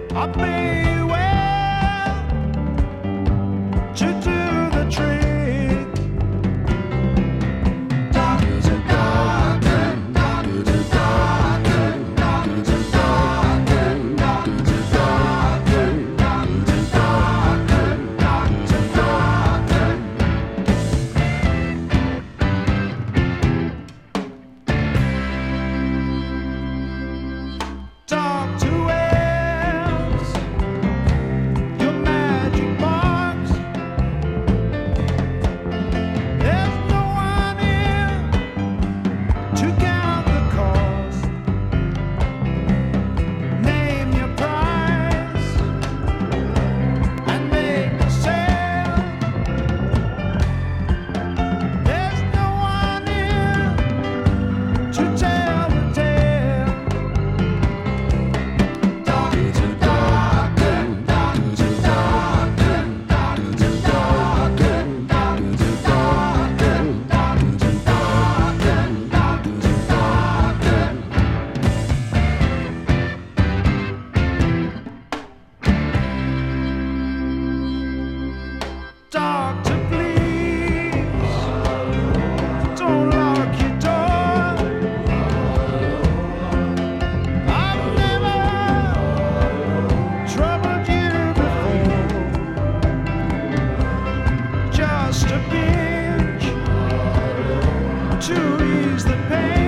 I may well to do the trick. Doctor, doctor, doctor, doctor, doctor, doctor, doctor, doctor, doctor, doctor, doctor. Doctor Wells, your magic box. There's no one here to count the cost. Name your price and make a sale. There's no one here to tell the tale. Doctor, doctor, doctor, doctor, doctor, doctor, doctor, doctor, doctor, doctor, please don't lock your door. I've never troubled you before. Just a pinch to ease the pain.